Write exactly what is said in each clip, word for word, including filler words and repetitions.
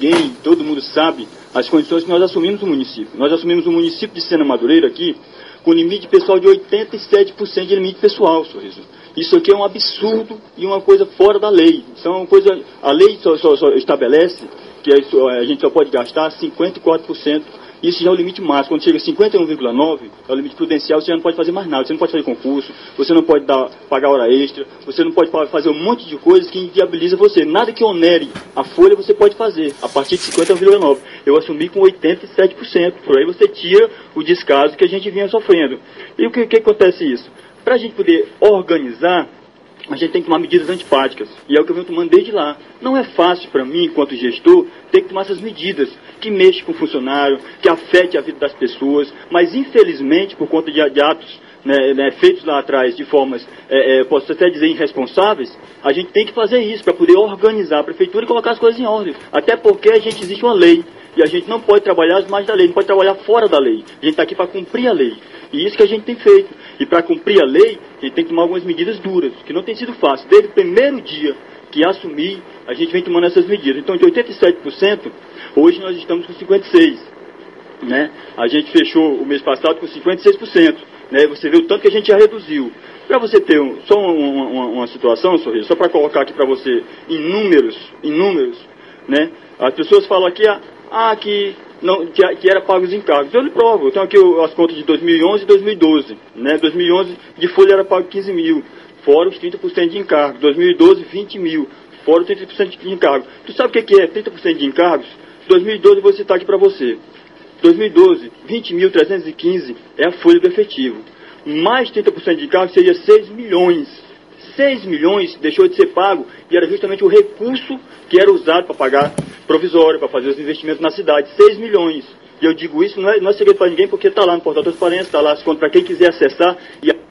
ninguém, todo mundo sabe as condições que nós assumimos o município. Nós assumimos o município de Sena Madureira aqui com limite pessoal de oitenta e sete por cento de limite pessoal, Sorriso. Isso aqui é um absurdo e uma coisa fora da lei. Isso é uma coisa, a lei só, só, só estabelece que a gente só pode gastar cinquenta e quatro por cento. Isso já é o limite máximo. Quando chega a cinquenta e um vírgula nove por cento, é o limite prudencial, você já não pode fazer mais nada. Você não pode fazer concurso, você não pode dar, pagar hora extra, você não pode fazer um monte de coisas que inviabiliza você. Nada que onere a folha você pode fazer, a partir de cinquenta e um vírgula nove por cento. Eu assumi com oitenta e sete por cento. Por aí você tira o descaso que a gente vinha sofrendo. E o que, que acontece isso? Para a gente poder organizar, a gente tem que tomar medidas antipáticas. E é o que eu venho tomando desde lá. Não é fácil para mim, enquanto gestor, ter que tomar essas medidas que mexem com o funcionário, que afetem a vida das pessoas, mas infelizmente, por conta de, de atos né, né, feitos lá atrás de formas, é, é, posso até dizer, irresponsáveis, a gente tem que fazer isso para poder organizar a prefeitura e colocar as coisas em ordem. Até porque a gente existe uma lei. E a gente não pode trabalhar as mais da lei, não pode trabalhar fora da lei. A gente está aqui para cumprir a lei. E isso que a gente tem feito. E para cumprir a lei, a gente tem que tomar algumas medidas duras, que não tem sido fácil. Desde o primeiro dia que assumi, a gente vem tomando essas medidas. Então, de oitenta e sete por cento, hoje nós estamos com cinquenta e seis por cento. Né? A gente fechou o mês passado com cinquenta e seis por cento. Né? Você vê o tanto que a gente já reduziu. Para você ter um, só uma, uma, uma situação, Sorriso, só para colocar aqui para você em números, em números, né? As pessoas falam aqui, ah, que, não, que, que era pago os encargos. Eu lhe provo, eu tenho aqui as contas de dois mil e onze e dois mil e doze. Né? dois mil e onze de folha era pago quinze mil, fora os trinta por cento de encargos. dois mil e doze, vinte mil, fora os trinta por cento de encargos. Tu sabe o que é trinta por cento de encargos? dois mil e doze eu vou citar aqui para você. dois mil e doze, vinte mil trezentos e quinze é a folha do efetivo. Mais trinta por cento de encargos seria seis milhões. seis milhões deixou de ser pago e era justamente o recurso que era usado para pagar provisório, para fazer os investimentos na cidade. seis milhões. E eu digo isso, não é, não é segredo para ninguém, porque está lá no portal da transparência, está lá as contas para quem quiser acessar. E a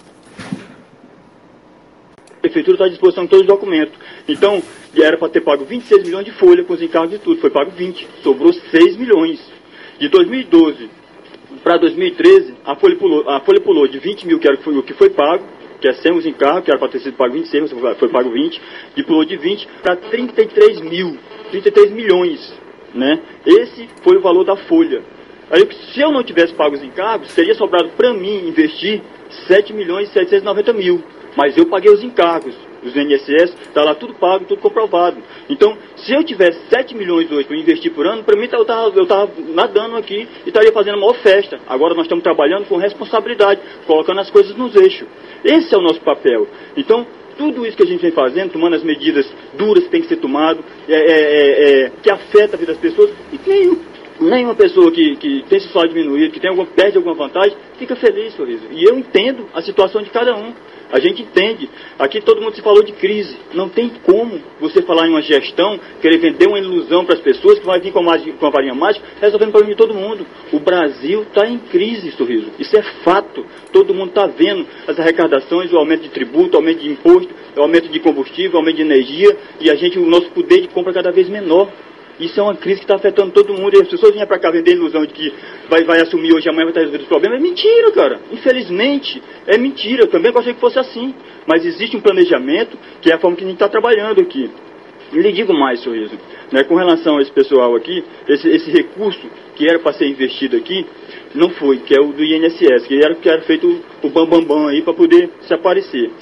prefeitura está à disposição de todos os documentos. Então, era para ter pago vinte e seis milhões de folha com os encargos e tudo. Foi pago vinte. Sobrou seis milhões. De dois mil e doze para dois mil e treze, a folha pulou, a folha pulou de vinte mil, que era o que foi pago, que é sem os encargos, que era para ter sido pago vinte e seis, foi pago vinte, e pulou de vinte para trinta e três mil, trinta e três milhões, né? Esse foi o valor da folha. Aí, se eu não tivesse pago os encargos, teria sobrado para mim investir sete milhões e setecentos e noventa mil, mas eu paguei os encargos, os I N S S, está lá tudo pago, tudo comprovado. Então, se eu tivesse sete milhões hoje para investir por ano, para mim eu estava eu tava nadando aqui e estaria fazendo a maior festa. Agora nós estamos trabalhando com responsabilidade, colocando as coisas nos eixos. Esse é o nosso papel. Então, tudo isso que a gente vem fazendo, tomando as medidas duras que tem que ser tomado, é, é, é, é, que afeta a vida das pessoas, e que nenhuma pessoa que, que tem seu salário diminuído, que tem alguma, perde alguma vantagem, fica feliz, Sorriso. E eu entendo a situação de cada um. A gente entende. Aqui todo mundo se falou de crise. Não tem como você falar em uma gestão, querer vender uma ilusão para as pessoas que vai vir com a, com a varinha mágica, resolvendo o problema de todo mundo. O Brasil está em crise, Sorriso. Isso é fato. Todo mundo está vendo as arrecadações, o aumento de tributo, o aumento de imposto, o aumento de combustível, o aumento de energia, e a gente, o nosso poder de compra cada vez menor. Isso é uma crise que está afetando todo mundo. E as pessoas vêm para cá vender a ilusão de que vai, vai assumir hoje, amanhã vai estar resolvendo os problemas. É mentira, cara. Infelizmente, é mentira. Eu também gostaria que fosse assim. Mas existe um planejamento, que é a forma que a gente está trabalhando aqui. E lhe digo mais, Sorriso, né, com relação a esse pessoal aqui, esse, esse recurso que era para ser investido aqui, não foi, que é o do I N S S, que era, que era feito o bambambam bam, bam aí para poder se aparecer.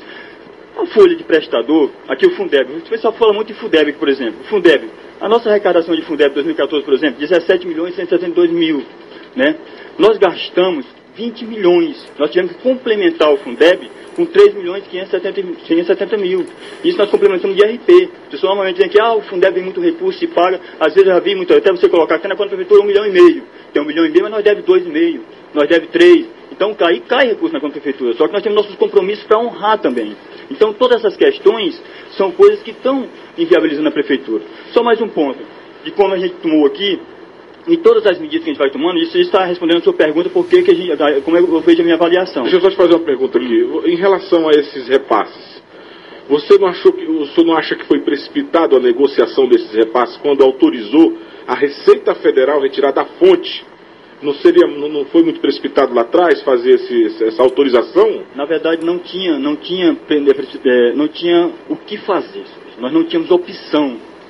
A folha de prestador, aqui o Fundeb, o pessoal fala muito de Fundeb, por exemplo. O Fundeb, a nossa arrecadação de Fundeb dois mil e quatorze, por exemplo, dezessete milhões e cento e setenta e dois mil, né? Nós gastamos vinte milhões, nós tivemos que complementar o Fundeb com três milhões e quinhentos e setenta mil. Isso nós complementamos de R P. As pessoas normalmente dizem que ah, o Fundeb tem muito recurso, se paga, às vezes eu já vi muito, até você colocar aqui na conta da prefeitura um milhão e meio. Tem um milhão e meio, mas nós deve dois e meio, nós deve três. Então cai, cai recurso na conta da prefeitura, só que nós temos nossos compromissos para honrar também. Então todas essas questões são coisas que estão inviabilizando a prefeitura. Só mais um ponto, de como a gente tomou aqui, e todas as medidas que a gente vai tomando, isso está respondendo a sua pergunta, porque que a gente, como eu vejo a minha avaliação. Deixa eu só te fazer uma pergunta aqui. Em relação a esses repasses, você não achou que, o senhor não acha que foi precipitado a negociação desses repasses quando autorizou a Receita Federal retirar da fonte? Não, seria, não, não foi muito precipitado lá atrás fazer esse, essa autorização? Na verdade, não tinha, não tinha, não tinha o que fazer. Nós não tínhamos opção.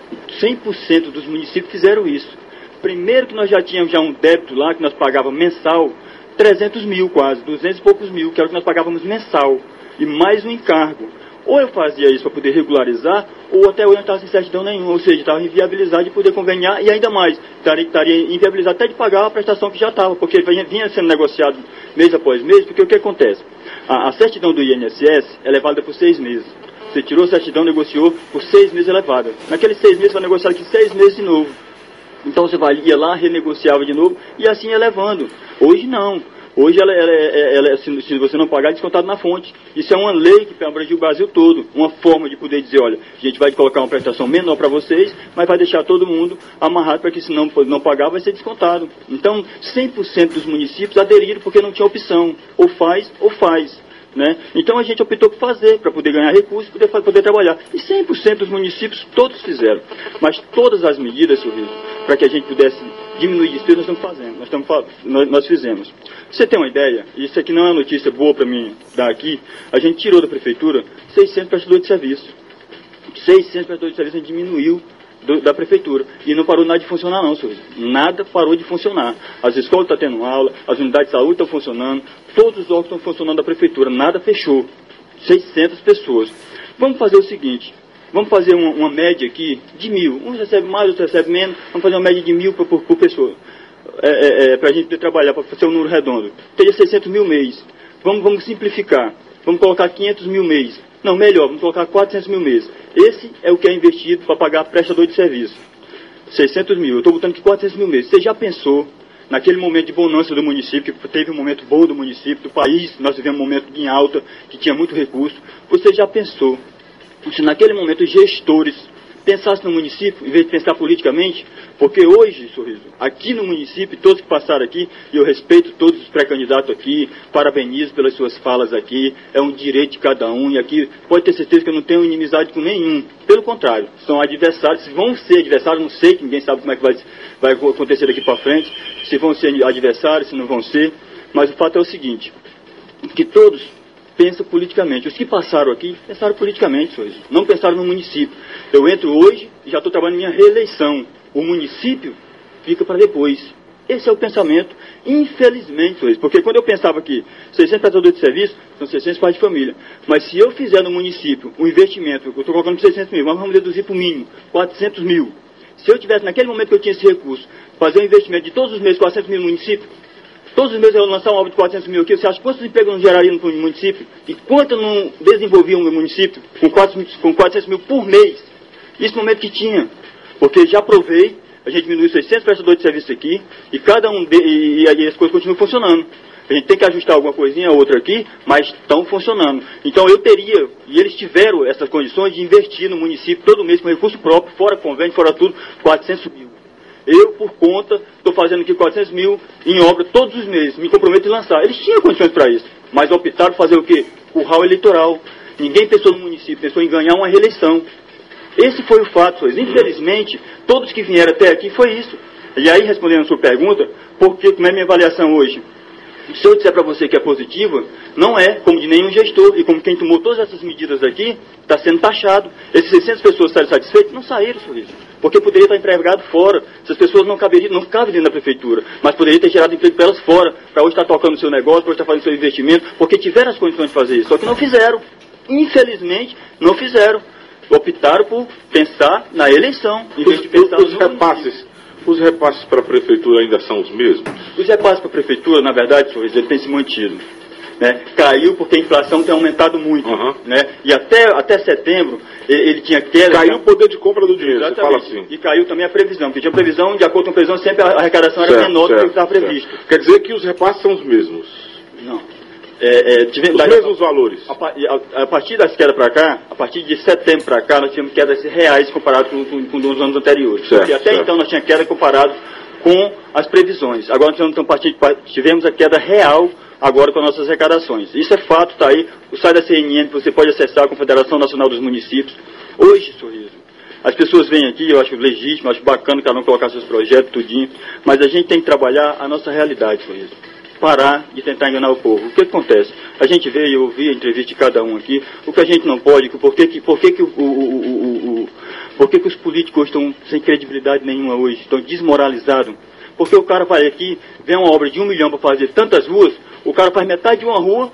cem por cento dos municípios fizeram isso. Primeiro que nós já tínhamos já um débito lá, que nós pagávamos mensal, trezentos mil quase, duzentos e poucos mil, que era o que nós pagávamos mensal, e mais um encargo. Ou eu fazia isso para poder regularizar, ou até eu não estava sem certidão nenhuma, ou seja, estava inviabilizado de poder conveniar, e ainda mais, estaria, estaria inviabilizado até de pagar a prestação que já estava, porque vinha, vinha sendo negociado mês após mês, porque o que acontece? A, a certidão do I N S S é levada por seis meses. Você tirou a certidão, negociou, por seis meses é levada. Naqueles seis meses vai negociar aqui seis meses de novo. Então você vai, ia lá, renegociava de novo, e assim ia levando. Hoje não. Hoje, ela, ela, ela, ela, se, se você não pagar, é descontado na fonte. Isso é uma lei que abrange o Brasil todo. Uma forma de poder dizer, olha, a gente vai colocar uma prestação menor para vocês, mas vai deixar todo mundo amarrado para que se não, não pagar, vai ser descontado. Então, cem por cento dos municípios aderiram porque não tinha opção. Ou faz, ou faz. Né? Então a gente optou por fazer, para poder ganhar recursos e poder, poder trabalhar. E cem por cento dos municípios, todos fizeram. Mas todas as medidas, Sorriso, para que a gente pudesse diminuir despesas, nós estamos fazendo, nós, estamos, nós, nós fizemos. Pra você ter uma ideia, e isso aqui não é uma notícia boa para mim dar aqui, a gente tirou da prefeitura seiscentos prestadores de serviço. seiscentos prestadores de serviço a gente diminuiu do, da prefeitura. E não parou nada de funcionar não, Sorriso. Nada parou de funcionar. As escolas estão tendo aula, as unidades de saúde estão funcionando, todos os órgãos estão funcionando da prefeitura, nada fechou. seiscentas pessoas. Vamos fazer o seguinte, vamos fazer uma, uma média aqui de mil. Uns recebem mais, outros recebem menos, vamos fazer uma média de mil por, por, por pessoa. É, é, é, para a gente poder trabalhar, para ser um número redondo. Teria seiscentos mil mês. Vamos, vamos simplificar. Vamos colocar quinhentos mil mês. Não, melhor, vamos colocar quatrocentos mil mês. Esse é o que é investido para pagar prestador de serviço. seiscentos mil. Eu estou botando aqui quatrocentos mil mês. Você já pensou, naquele momento de bonança do município, que teve um momento bom do município, do país, nós vivemos um momento em alta, que tinha muito recurso. Você já pensou, se naquele momento os gestores pensassem no município, em vez de pensar politicamente? Porque hoje, Sorriso, aqui no município, todos que passaram aqui, e eu respeito todos os pré-candidatos aqui, parabenizo pelas suas falas aqui, é um direito de cada um, e aqui pode ter certeza que eu não tenho inimizade com nenhum. Pelo contrário, são adversários, se vão ser adversários, não sei, que ninguém sabe como é que vai, vai acontecer daqui para frente, se vão ser adversários, se não vão ser, mas o fato é o seguinte, que todos pensam politicamente. Os que passaram aqui, pensaram politicamente, Sorriso, não pensaram no município. Eu entro hoje e já estou trabalhando minha reeleição. O município fica para depois. Esse é o pensamento, infelizmente, Sorriso, porque quando eu pensava que seiscentos prestadores de serviço, são seiscentos pais de família, mas se eu fizer no município um investimento, eu estou colocando seiscentos mil, mas vamos reduzir para o mínimo, quatrocentos mil. Se eu tivesse, naquele momento que eu tinha esse recurso, fazer um investimento de todos os meses, quatrocentos mil no município, todos os meses eu lançar uma obra de quatrocentos mil aqui, você acha quantos empregos não geraria no município? E quanto não desenvolvia um município com quatrocentos mil por mês? Isso no momento que tinha. Porque já provei, a gente diminuiu seiscentos prestadores de serviço aqui, e cada um de, e, e as coisas continuam funcionando. A gente tem que ajustar alguma coisinha ou outra aqui, mas estão funcionando. Então eu teria, e eles tiveram essas condições de investir no município todo mês com recurso próprio, fora convênio, fora tudo, quatrocentos mil. Eu, por conta, estou fazendo aqui quatrocentos mil em obra todos os meses. Me comprometo em lançar. Eles tinham condições para isso, mas optaram fazer o quê? Curral eleitoral. Ninguém pensou no município, pensou em ganhar uma reeleição. Esse foi o fato. Infelizmente, todos que vieram até aqui foi isso. E aí, respondendo a sua pergunta, porque, como é a minha avaliação hoje? Se eu disser para você que é positiva, não é, como de nenhum gestor, e como quem tomou todas essas medidas aqui, está sendo taxado. Essas seiscentas pessoas saíram satisfeitas? Não saíram, Sorriso. Porque poderia estar empregado fora. Essas pessoas não caberiam, não cabem dentro da prefeitura, mas poderia ter gerado emprego para elas fora, para hoje estar tocando o seu negócio, para hoje estar fazendo seu investimento, porque tiveram as condições de fazer isso. Só que não fizeram. Infelizmente, não fizeram. Optaram por pensar na eleição, em vez de pensar os repasses. Os repasses para a prefeitura ainda são os mesmos? Os repasses para a prefeitura, na verdade, Sorriso, ele tem se mantido. Né? Caiu porque a inflação tem aumentado muito. Uhum. Né? E até, até setembro, ele, ele tinha queda... Caiu o poder de compra do dinheiro, você fala assim. E caiu também a previsão, porque tinha previsão, de acordo com a previsão, sempre a arrecadação era certo, menor certo, do que estava previsto. Certo. Quer dizer que os repasses são os mesmos? Não. É, é, tive, os da, mesmos valores? A, a, a partir das quedas para cá, a partir de setembro para cá, nós tínhamos quedas reais comparadas com, com, com os anos anteriores. Certo, porque até certo. Então nós tínhamos queda comparado com as previsões. Agora nós então, partir, tivemos a queda real agora com as nossas arrecadações. Isso é fato, está aí. O site da C N N que você pode acessar, a Confederação Nacional dos Municípios. Hoje, Sorriso, as pessoas vêm aqui, eu acho legítimo, acho bacana cada um colocar seus projetos, tudinho, mas a gente tem que trabalhar a nossa realidade, Sorriso. Parar de tentar enganar o povo. O que acontece? A gente veio, eu ouvi a entrevista de cada um aqui, o que a gente não pode, por que que, por que, que o, o, o, o, Por que que os políticos estão sem credibilidade nenhuma hoje, estão desmoralizados? Porque o cara vai aqui, vê uma obra de um milhão para fazer tantas ruas, o cara faz metade de uma rua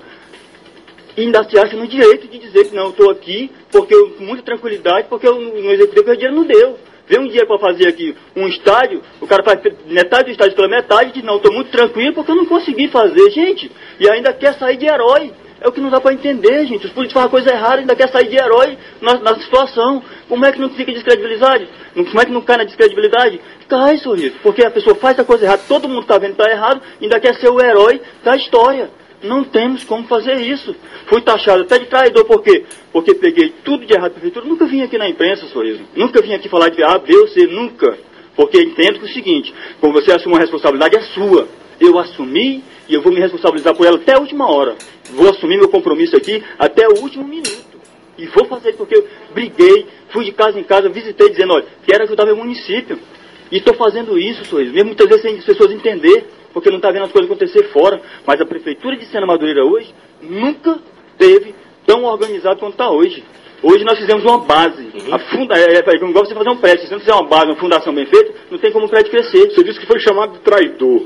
e ainda se acha no direito de dizer que não, eu estou aqui porque eu, com muita tranquilidade, porque eu, no executivo o dinheiro não deu. Vê um dia para fazer aqui um estádio, o cara faz metade do estádio pela metade e diz, não, estou muito tranquilo porque eu não consegui fazer, gente. E ainda quer sair de herói. É o que não dá para entender, gente. Os políticos fazem coisa errada e ainda quer sair de herói na, na situação. Como é que não fica descredibilidade? Como é que não cai na descredibilidade? Cai, Sorriso. Porque a pessoa faz a coisa errada, todo mundo está vendo que está errado, ainda quer ser o herói da história. Não temos como fazer isso. Fui taxado até de traidor, por quê? Porque peguei tudo de errado da prefeitura. Nunca vim aqui na imprensa, Sorriso. Nunca vim aqui falar de A, B ou C, nunca. Porque entendo que é o seguinte, quando você assume uma responsabilidade, é sua. Eu assumi e eu vou me responsabilizar por ela até a última hora. Vou assumir meu compromisso aqui até o último minuto. E vou fazer isso porque eu briguei, fui de casa em casa, visitei dizendo, olha, quero ajudar meu município. E estou fazendo isso, Sorriso, mesmo muitas vezes sem as pessoas entender, porque não está vendo as coisas acontecer fora. Mas a Prefeitura de Sena Madureira hoje nunca teve tão organizado quanto está hoje. Hoje nós fizemos uma base. Uhum. A funda, é, é, é igual você fazer um prédio. Se você não fizer uma base, uma fundação bem feita, não tem como o prédio crescer. Você disse que foi chamado de traidor.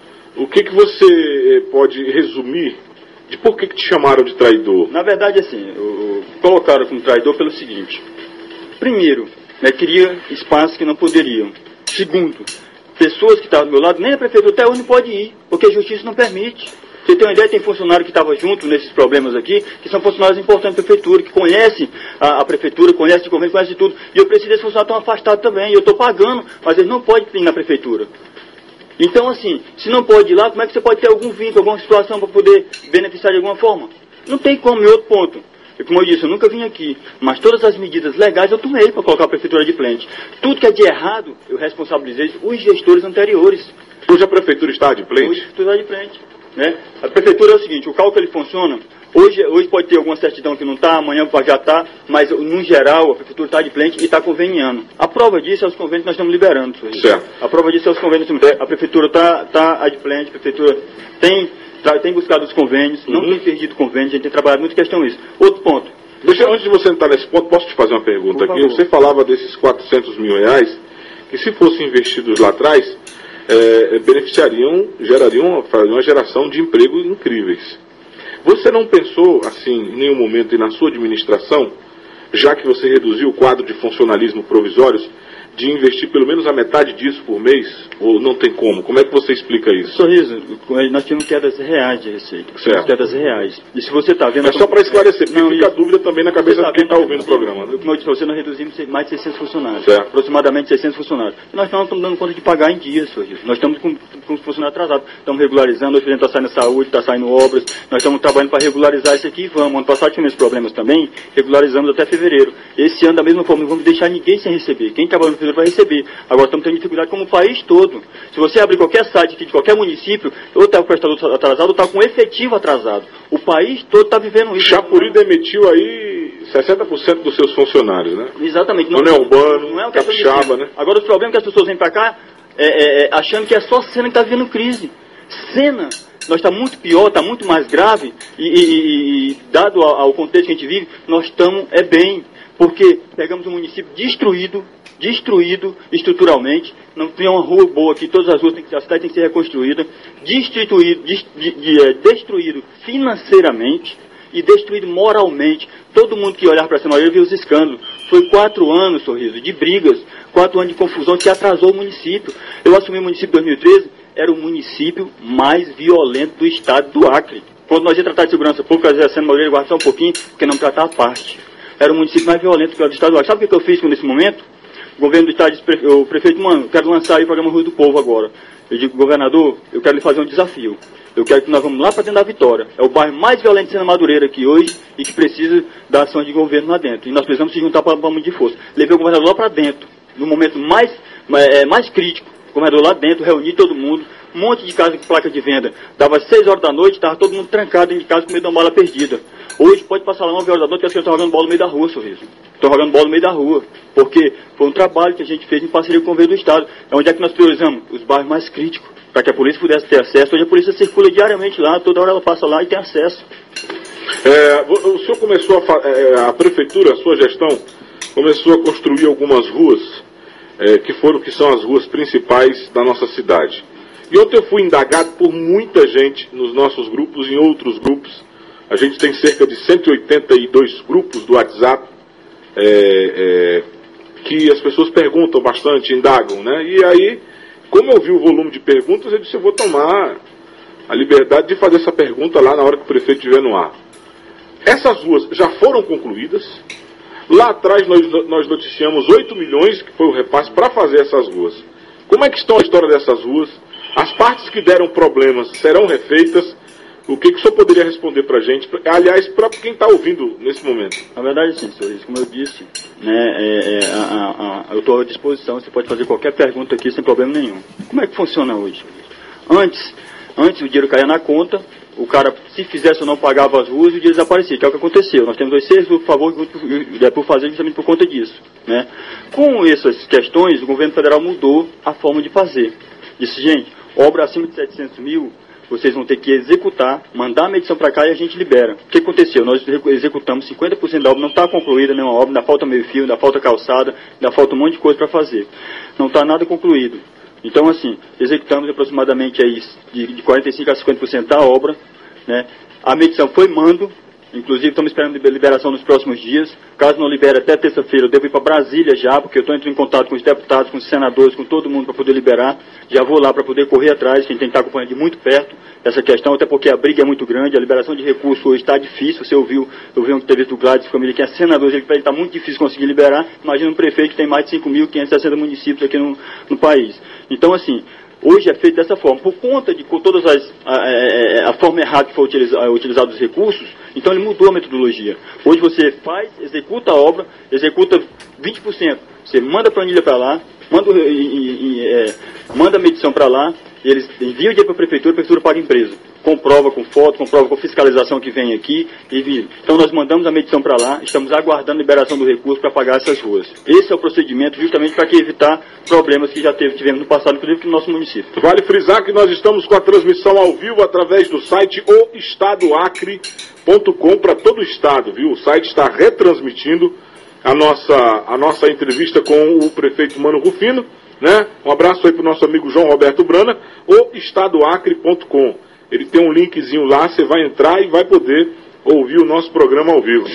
O que, que você pode resumir de por que, que te chamaram de traidor? Na verdade, assim, o, o, colocaram como traidor pelo seguinte. Primeiro, né, queria espaços que não poderiam. Segundo, pessoas que estavam do meu lado, nem a prefeitura até hoje não pode ir, porque a justiça não permite. Você tem uma ideia, tem funcionário que estava junto nesses problemas aqui, que são funcionários importantes da prefeitura, que conhecem a, a prefeitura, conhecem o governo, conhecem tudo. E eu preciso desses funcionários estão afastados também, eu estou pagando, mas eles não podem ir na prefeitura. Então, assim, se não pode ir lá, como é que você pode ter algum vínculo, alguma situação para poder beneficiar de alguma forma? Não tem como. E outro ponto, e como eu disse, eu nunca vim aqui, mas todas as medidas legais eu tomei para colocar a prefeitura de frente. Tudo que é de errado, eu responsabilizei os gestores anteriores. Hoje a prefeitura está de frente? Hoje a prefeitura está de frente. Né? A prefeitura é o seguinte, o cálculo ele funciona, hoje, hoje pode ter alguma certidão que não está, amanhã pode já estar, mas no geral a prefeitura está de frente e está conveniando. A prova disso é os convênios que nós estamos liberando. Certo. A prova disso é os convênios que nós estamos liberando. A prefeitura está tá adimplente, a prefeitura tem, tá, tem buscado os convênios, uhum. não tem perdido convênios, a gente tem trabalhado muito em questão isso. Outro ponto. Deixa, antes de você entrar nesse ponto, posso te fazer uma pergunta aqui? Você falava desses quatrocentos mil reais, que se fossem investidos lá atrás, é, beneficiariam, gerariam uma geração de empregos incríveis. Você não pensou, assim, em nenhum momento e na sua administração, já que você reduziu o quadro de funcionalismo provisórios, de investir pelo menos a metade disso por mês? Ou não tem como? Como é que você explica isso? Sorriso, nós tínhamos quedas reais de receita. Certo. Quedas reais. E se você está vendo... É só para esclarecer, porque não, fica a dúvida também na cabeça de quem está ouvindo o programa. Né? Como eu disse, você nós reduzimos mais de seiscentos funcionários. Certo. Aproximadamente seiscentos funcionários. E nós não estamos dando conta de pagar em dias, Sorriso. Nós estamos com, com os funcionários atrasados. Estamos regularizando, hoje a gente está saindo saúde, está saindo obras. Nós estamos trabalhando para regularizar isso aqui e vamos. Ano passado tivemos problemas também, regularizamos até fevereiro. Esse ano, da mesma forma, não vamos deixar ninguém sem receber. Quem trabalha no fevereiro vai receber. Agora estamos tendo dificuldade como o país todo. Se você abrir qualquer site aqui de qualquer município, ou está com o prestador atrasado, ou está com o efetivo atrasado. O país todo está vivendo isso. Chapuri demitiu aí sessenta por cento dos seus funcionários, né? Exatamente. Não, não é urbano, não é o capixaba, né? Agora, o problema é que as pessoas vêm para cá é, é, é, achando que é só Sena que está vivendo crise. Sena, nós está muito pior, está muito mais grave, e, e, e dado ao, ao contexto que a gente vive, nós estamos é bem. Porque pegamos um município destruído, destruído estruturalmente, não tem uma rua boa aqui, todas as ruas, tem que, a cidade tem que ser reconstruída, destituído, de, de, de, é, destruído financeiramente e destruído moralmente. Todo mundo que olhar para essa maioria viu os escândalos. Foi quatro anos, Sorriso, de brigas, quatro anos de confusão que atrasou o município. Eu assumi o município em dois mil e treze, era o município mais violento do estado do Acre. Quando nós ia tratar de segurança pública, exercendo maioria, guardar só um pouquinho, porque não tratar a parte. Era o município mais violento do estado do Acre. Sabe o que eu fiz nesse momento? O governo do estado disse, o prefeito, mano, eu quero lançar aí o programa Rua do Povo agora. Eu digo, governador, eu quero lhe fazer um desafio. Eu quero que nós vamos lá para dentro da Vitória. É o bairro mais violento de Sena Madureira aqui hoje e que precisa da ação de governo lá dentro. E nós precisamos se juntar para uma de força. Levei o governador lá para dentro, no momento mais, é, mais crítico. O governador lá dentro, reuni todo mundo, um monte de casa com placa de venda. Dava seis horas da noite, estava todo mundo trancado dentro de casa com medo de uma bala perdida. Hoje pode passar lá nove horas da noite que as crianças estão jogando bola no meio da rua, Sorriso. Estão jogando bola no meio da rua. Porque foi um trabalho que a gente fez em parceria com o governo do estado. É onde é que nós priorizamos? Os bairros mais críticos. Para que a polícia pudesse ter acesso. Hoje a polícia circula diariamente lá, toda hora ela passa lá e tem acesso. É, o senhor começou a, é, a prefeitura, a sua gestão, começou a construir algumas ruas, é, que foram, que são as ruas principais da nossa cidade. E ontem eu fui indagado por muita gente nos nossos grupos, em outros grupos. A gente tem cerca de cento e oitenta e dois grupos do WhatsApp, é, é, que as pessoas perguntam bastante, indagam, né? E aí, como eu vi o volume de perguntas, eu disse, eu vou tomar a liberdade de fazer essa pergunta lá na hora que o prefeito estiver no ar. Essas ruas já foram concluídas. Lá atrás nós, nós noticiamos oito milhões, que foi o repasse, para fazer essas ruas. Como é que estão a história dessas ruas? As partes que deram problemas serão refeitas? O que, que o senhor poderia responder para a gente? Aliás, para quem está ouvindo nesse momento. Na verdade, sim, senhor, como eu disse, né, é, é, a, a, a, eu estou à disposição, você pode fazer qualquer pergunta aqui sem problema nenhum. Como é que funciona hoje? Antes, antes o dinheiro caía na conta, o cara, se fizesse ou não, pagava as ruas e o dinheiro desaparecia, que é o que aconteceu. Nós temos dois seis por favor por fazer justamente por conta disso. Né? Com essas questões, o governo federal mudou a forma de fazer. Disse, gente, obra acima de setecentos mil, vocês vão ter que executar, mandar a medição para cá e a gente libera. O que aconteceu? Nós executamos cinquenta por cento da obra, não está concluída nenhuma obra, ainda falta meio fio, ainda falta calçada, ainda falta um monte de coisa para fazer. Não está nada concluído. Então, assim, executamos aproximadamente aí de quarenta e cinco por cento a cinquenta por cento da obra. Né? A medição foi mando, inclusive estamos esperando liberação nos próximos dias. Caso não libere até terça-feira, eu devo ir para Brasília já, porque eu estou entrando em contato com os deputados, com os senadores, com todo mundo para poder liberar. Já vou lá para poder correr atrás, a gente tem que estar acompanhando de muito perto essa questão, até porque a briga é muito grande, a liberação de recursos hoje está difícil. Você ouviu, eu vi uma entrevista do Gladys Família, que é senador, ele está muito difícil conseguir liberar. Imagina um prefeito que tem mais de cinco mil quinhentos e sessenta municípios aqui no, no país. Então, assim, hoje é feito dessa forma, por conta de todas as a, a, a forma errada que foi utilizado, utilizado os recursos. Então ele mudou a metodologia. Hoje você faz, executa a obra, executa vinte por cento, você manda a planilha para lá, manda, e, e, e, é, manda a medição para lá, eles enviam o dinheiro para a prefeitura, a prefeitura paga a empresa. Comprova com foto, comprova com fiscalização que vem aqui e vira. Então nós mandamos a medição para lá, estamos aguardando a liberação do recurso para pagar essas ruas. Esse é o procedimento justamente para evitar problemas que já teve, tivemos no passado, inclusive no nosso município. Vale frisar que nós estamos com a transmissão ao vivo através do site o estado acre ponto com para todo o estado, viu? O site está retransmitindo a nossa, a nossa entrevista com o prefeito Mano Rufino, né? Um abraço aí para o nosso amigo João Roberto Brana, o estado acre ponto com. Ele tem um linkzinho lá, você vai entrar e vai poder ouvir o nosso programa ao vivo.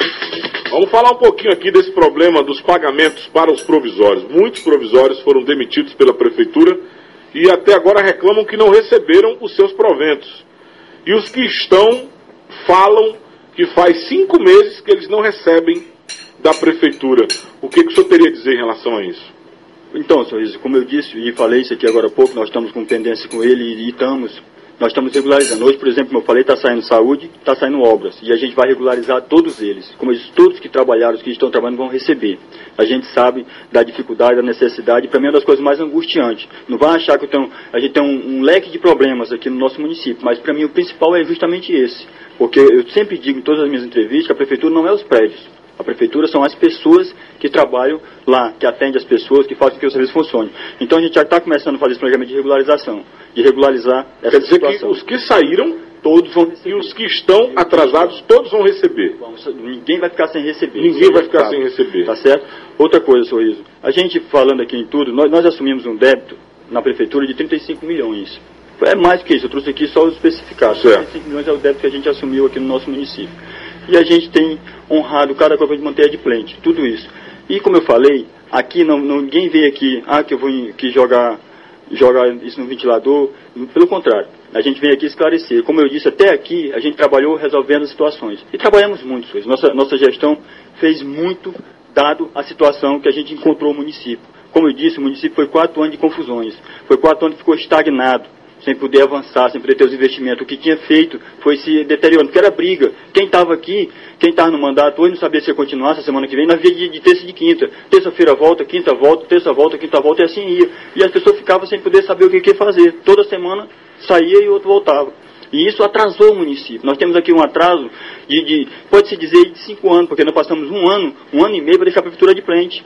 Vamos falar um pouquinho aqui desse problema dos pagamentos para os provisórios. Muitos provisórios foram demitidos pela prefeitura e até agora reclamam que não receberam os seus proventos. E os que estão falam que faz cinco meses que eles não recebem da prefeitura. O que, que o senhor teria a dizer em relação a isso? Então, senhor Riso, como eu disse e falei isso aqui agora há pouco, nós estamos com pendência com ele e estamos... Nós estamos regularizando. Hoje, por exemplo, como eu falei, está saindo saúde, está saindo obras. E a gente vai regularizar todos eles. Como eu disse, todos que trabalharam, os que estão trabalhando, vão receber. A gente sabe da dificuldade, da necessidade. Para mim, é uma das coisas mais angustiantes. Não vai achar que eu tenho, a gente tem um, um leque de problemas aqui no nosso município. Mas, para mim, o principal é justamente esse. Porque eu sempre digo em todas as minhas entrevistas que a prefeitura não é os prédios. A prefeitura são as pessoas que trabalham lá, que atendem as pessoas, que fazem com que o serviço funcione. Então a gente já está começando a fazer esse planejamento de regularização, de regularizar essa Quer dizer situação. Que os que saíram, todos vão receber. E os que estão atrasados, todos vão receber. Vamos, ninguém vai ficar sem receber. Ninguém vai ficar sem receber. Tá certo? Outra coisa, Sorriso. A gente falando aqui em tudo, nós, nós assumimos um débito na prefeitura de trinta e cinco milhões. É mais do que isso, eu trouxe aqui só os especificados. Certo. trinta e cinco milhões é o débito que a gente assumiu aqui no nosso município. E a gente tem honrado cada coisa de manter de plente, tudo isso. E como eu falei, aqui não, não, ninguém veio aqui, ah, que eu vou que jogar, jogar isso no ventilador. Pelo contrário, a gente vem aqui esclarecer. Como eu disse, até aqui a gente trabalhou resolvendo as situações. E trabalhamos muito, coisas. Nossa, nossa gestão fez muito, dado a situação que a gente encontrou no município. Como eu disse, o município foi quatro anos de confusões. Foi quatro anos que ficou estagnado, sem poder avançar, sem poder ter os investimentos. O que tinha feito foi se deteriorando, porque era briga. Quem estava aqui, quem estava no mandato hoje não sabia se ia continuar essa semana que vem, nós via de, de terça e de quinta. Terça-feira volta, quinta volta, terça volta, quinta volta, e assim ia. E as pessoas ficavam sem poder saber o que, que ia fazer. Toda semana saía e outro voltava. E isso atrasou o município. Nós temos aqui um atraso de, de pode-se dizer, de cinco anos, porque nós passamos um ano, um ano e meio para deixar a prefeitura de frente.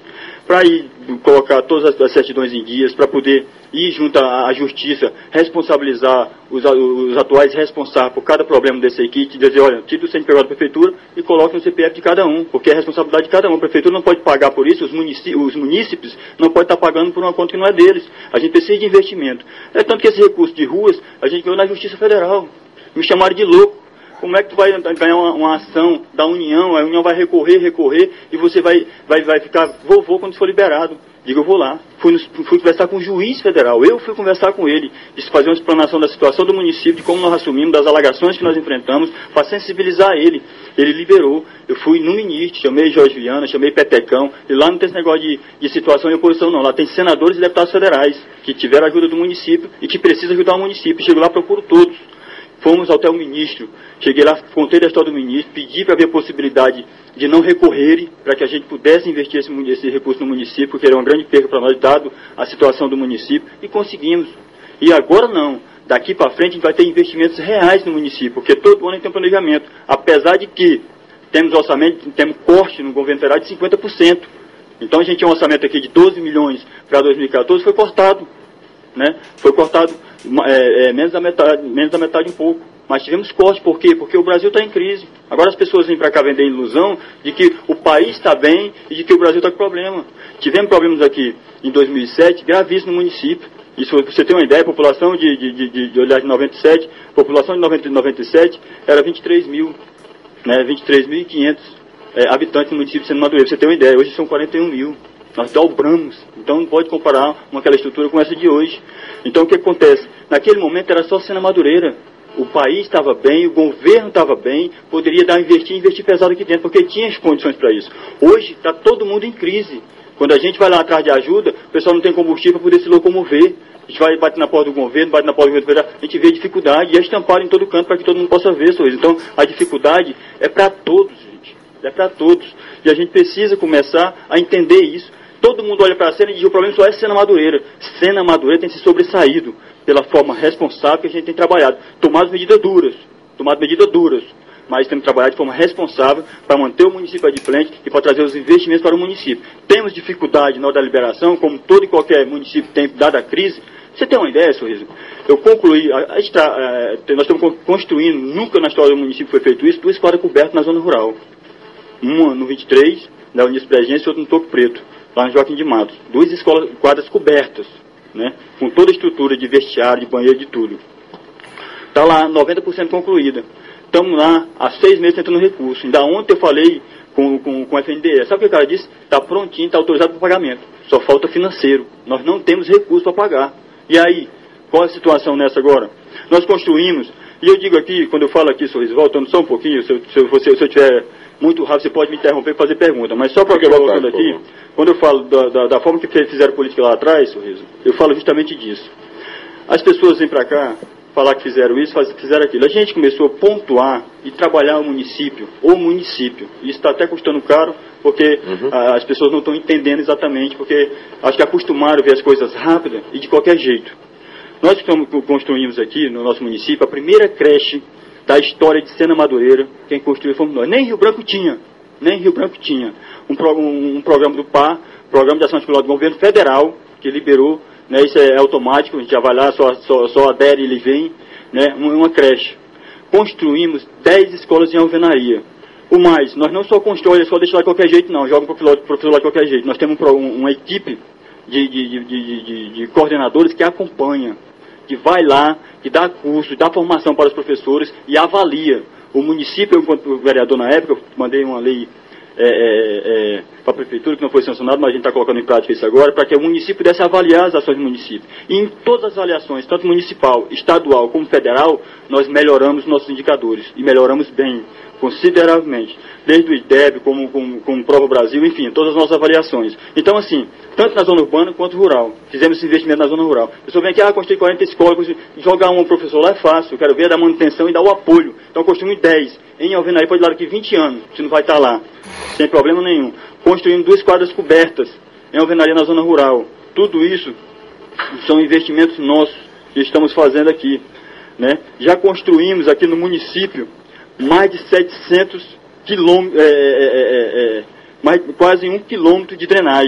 para ir colocar todas as certidões em dias, para poder ir junto à justiça, responsabilizar os, os atuais responsáveis por cada problema desse equipe, dizer, olha, tire o C N P J da prefeitura e coloque no C P F de cada um, porque é responsabilidade de cada um. A prefeitura não pode pagar por isso, os, munici os munícipes não podem estar pagando por uma conta que não é deles. A gente precisa de investimento. É tanto que esse recurso de ruas, a gente ganhou na Justiça Federal. Me chamaram de louco. Como é que tu vai ganhar uma, uma ação da União, a União vai recorrer, recorrer, e você vai, vai, vai ficar vovô quando for liberado? Digo, eu vou lá. Fui, no, fui conversar com o juiz federal, eu fui conversar com ele, de fazer uma explanação da situação do município, de como nós assumimos, das alagações que nós enfrentamos, para sensibilizar ele. Ele liberou. Eu fui no ministro, chamei Jorge Viana, chamei Petecão, e lá não tem esse negócio de, de situação e oposição não, lá tem senadores e deputados federais, que tiveram ajuda do município e que precisam ajudar o município. Chego lá, procuro todos. Fomos até o ministro, cheguei lá, contei da história do ministro, pedi para ver a possibilidade de não recorrerem, para que a gente pudesse investir esse, esse recurso no município, porque era uma grande perda para nós, dado a situação do município, e conseguimos. E agora não, daqui para frente a gente vai ter investimentos reais no município, porque todo ano a gente tem um planejamento, apesar de que temos orçamento, temos corte no governo federal de cinquenta por cento. Então a gente tinha um orçamento aqui de doze milhões para dois mil e quatorze, foi cortado, né? Foi cortado é, é, menos da metade, menos da metade um pouco. Mas tivemos corte, por quê? Porque o Brasil está em crise. Agora as pessoas vêm para cá vender ilusão de que o país está bem e de que o Brasil está com problema. Tivemos problemas aqui em dois mil e sete, gravíssimos no município. Isso, você tem uma ideia, a população de, de, de, de olhar de noventa e sete, a população de noventa, noventa e sete era vinte e três mil, né, vinte e três mil e quinhentos é, habitantes no município de Sena Madureira. Você tem uma ideia, hoje são quarenta e um mil. Nós dobramos. Então não pode comparar uma, aquela estrutura com essa de hoje. Então o que acontece? Naquele momento era só Sena Madureira. O país estava bem, o governo estava bem, poderia dar investir, investir pesado aqui dentro, porque tinha as condições para isso. Hoje está todo mundo em crise. Quando a gente vai lá atrás de ajuda, o pessoal não tem combustível para poder se locomover. A gente vai bater na porta do governo, bate na porta do governo federal, a gente vê a dificuldade e é estampado em todo canto para que todo mundo possa ver, Sorriso. Então a dificuldade é para todos, gente. É para todos. E a gente precisa começar a entender isso. Todo mundo olha para a Sena e diz, o problema só é Sena Madureira. Sena Madureira tem se sobressaído pela forma responsável que a gente tem trabalhado. Tomado medidas duras, tomado medidas duras, mas temos trabalhado de forma responsável para manter o município adimplente e para trazer os investimentos para o município. Temos dificuldade na hora da liberação, como todo e qualquer município tem, dada a crise. Você tem uma ideia, Sorriso? Eu concluí, a, a, a, nós estamos construindo, nunca na história do município foi feito isso, duas quadras cobertas na zona rural. Uma no vinte e três, na Unício Pregência, e outra no Toco Preto, lá no Joaquim de Matos. Duas escolas, quadras cobertas, né, com toda a estrutura de vestiário, de banheiro, de tudo. Está lá noventa por cento concluída. Estamos lá há seis meses tentando recurso. Ainda ontem eu falei com, com, com o F N D E. Sabe o que o cara disse? Está prontinho, está autorizado para pagamento. Só falta financeiro. Nós não temos recurso para pagar. E aí, qual é a situação nessa agora? Nós construímos, e eu digo aqui, quando eu falo aqui, Sorriso, voltando só um pouquinho, se eu, se eu, se eu tiver muito rápido, você pode me interromper e fazer pergunta. Mas só para que eu voltando aqui, quando eu falo da, da, da forma que fizeram política lá atrás, Sorriso, eu falo justamente disso. As pessoas vêm para cá falar que fizeram isso, fizeram aquilo. A gente começou a pontuar e trabalhar o município, o município. Isso está até custando caro, porque uhum. a, as pessoas não estão entendendo exatamente, porque acho que acostumaram a ver as coisas rápidas e de qualquer jeito. Nós estamos, construímos aqui no nosso município a primeira creche da história de Sena Madureira. Quem construiu fomos nós. Nem Rio Branco tinha. Nem Rio Branco tinha. Um, pro, um, um programa do P A, Programa de Ação Articulada do Governo Federal, que liberou, né, isso é automático, a gente já vai lá, só, só, só adere e ele vem, né, uma, uma creche. Construímos dez escolas em alvenaria. O mais, nós não só constrói, só deixa lá de qualquer jeito, não, joga o professor lá de qualquer jeito. Nós temos um, uma equipe de, de, de, de, de, de coordenadores que acompanha, que vai lá, que dá curso, dá formação para os professores e avalia. O município, eu, enquanto vereador na época, eu mandei uma lei é, é, é, para a prefeitura, que não foi sancionada, mas a gente está colocando em prática isso agora, para que o município pudesse avaliar as ações do município. E em todas as avaliações, tanto municipal, estadual como federal, nós melhoramos nossos indicadores, e melhoramos bem, consideravelmente. Desde o I D E B, como, como, como Prova Brasil, enfim, todas as nossas avaliações. Então, assim, tanto na zona urbana quanto rural. Fizemos esse investimento na zona rural. A pessoa vem aqui, ah, construir quarenta escolas, jogar um professor lá é fácil, eu quero ver, dar manutenção e dar o apoio. Então, construímos dez. Em Alvenaria pode ir lá daqui vinte anos, você não vai estar lá, sem problema nenhum. Construímos duas quadras cobertas em Alvenaria na zona rural. Tudo isso são investimentos nossos que estamos fazendo aqui, né? Já construímos aqui no município mais de setecentos quilômetros, é, é, é, é, mais, quase um quilômetro de drenagem.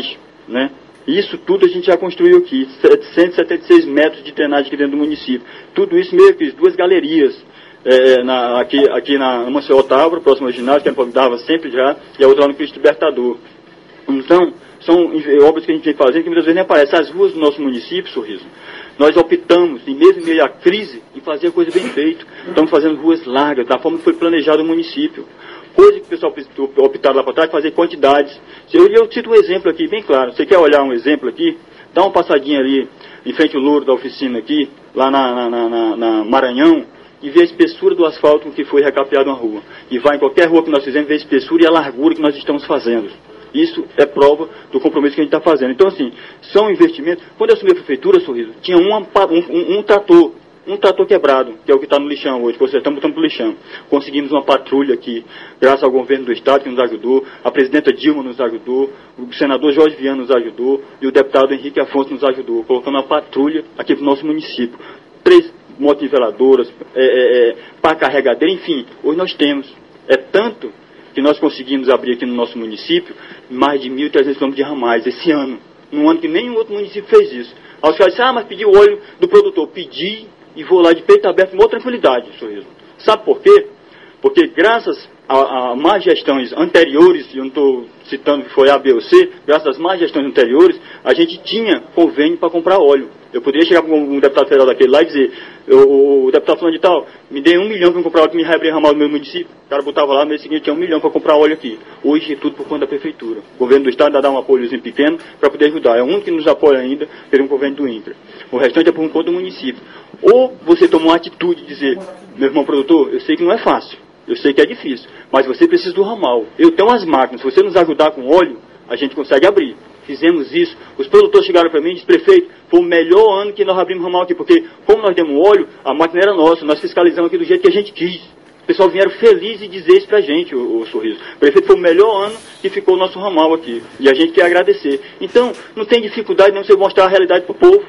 né? Isso tudo a gente já construiu aqui, setecentos e setenta e seis metros de drenagem aqui dentro do município. Tudo isso meio que duas galerias, é, na, aqui, aqui na Maceió Otávora, próximo ao ginásio, que a gente dava sempre já, e a outra lá no Cristo Libertador. Então, são obras que a gente vem fazendo que muitas vezes nem aparecem. As ruas do nosso município, Sorriso, nós optamos, em mesmo em meio à crise, em fazer a coisa bem feita. Estamos fazendo ruas largas, da forma que foi planejado o município. Coisa que o pessoal optaram lá para trás, fazer quantidades. Eu, eu cito um exemplo aqui, bem claro. Você quer olhar um exemplo aqui? Dá uma passadinha ali, em frente ao louro da oficina aqui, lá na, na, na, na Maranhão, e ver a espessura do asfalto que foi recapeado na rua. E vai em qualquer rua que nós fizemos, ver a espessura e a largura que nós estamos fazendo. Isso é prova do compromisso que a gente está fazendo. Então, assim, são investimentos. Quando eu assumi a prefeitura, Sorriso, tinha uma, um, um, um trator, um trator quebrado, que é o que está no lixão hoje, que vocês estão botando para o lixão. Conseguimos uma patrulha aqui, graças ao governo do Estado que nos ajudou, a presidenta Dilma nos ajudou, o senador Jorge Viana nos ajudou e o deputado Henrique Afonso nos ajudou, colocando uma patrulha aqui para o nosso município. Três motoniveladoras, é, é, é, pá carregadeira, enfim, hoje nós temos. É tanto que nós conseguimos abrir aqui no nosso município mais de mil e trezentos quilômetros de ramais esse ano. Num ano que nenhum outro município fez isso. Aí os caras disseram, ah, mas pedi o óleo do produtor. Pedi e vou lá de peito aberto com maior tranquilidade, Sorriso. Sabe por quê? Porque graças a, a más gestões anteriores, e eu não estou citando que foi A, B ou C, graças às más gestões anteriores, a gente tinha convênio para comprar óleo. Eu poderia chegar para um, um deputado federal daquele lá e dizer, o, o deputado falando de tal, me dê um milhão para comprar óleo que me reabrir ramal no meu município. O cara botava lá, no mês seguinte tinha um milhão para comprar óleo aqui. Hoje é tudo por conta da prefeitura. O governo do estado ainda dá um apoiozinho pequeno para poder ajudar. É o único que nos apoia ainda pelo convênio do INCRA. O restante é por conta do município. Ou você toma uma atitude de dizer, meu irmão produtor, eu sei que não é fácil, eu sei que é difícil, mas você precisa do ramal. Eu tenho as máquinas, se você nos ajudar com óleo, a gente consegue abrir. Fizemos isso. Os produtores chegaram para mim e disseram, prefeito, foi o melhor ano que nós abrimos ramal aqui, porque como nós demos óleo, a máquina era nossa, nós fiscalizamos aqui do jeito que a gente quis. O pessoal vieram feliz e dizer isso pra gente, o, o Sorriso. Prefeito, foi o melhor ano que ficou o nosso ramal aqui. E a gente quer agradecer. Então, não tem dificuldade não você mostrar a realidade pro povo.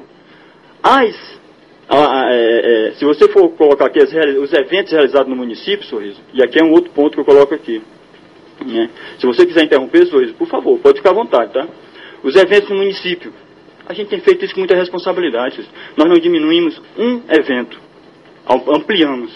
As, a, a, é, é, se você for colocar aqui as, os eventos realizados no município, Sorriso, e aqui é um outro ponto que eu coloco aqui. Né? Se você quiser interromper, Sorriso, por favor, pode ficar à vontade, tá? Os eventos no município, a gente tem feito isso com muita responsabilidade. Nós não diminuímos um evento, ampliamos.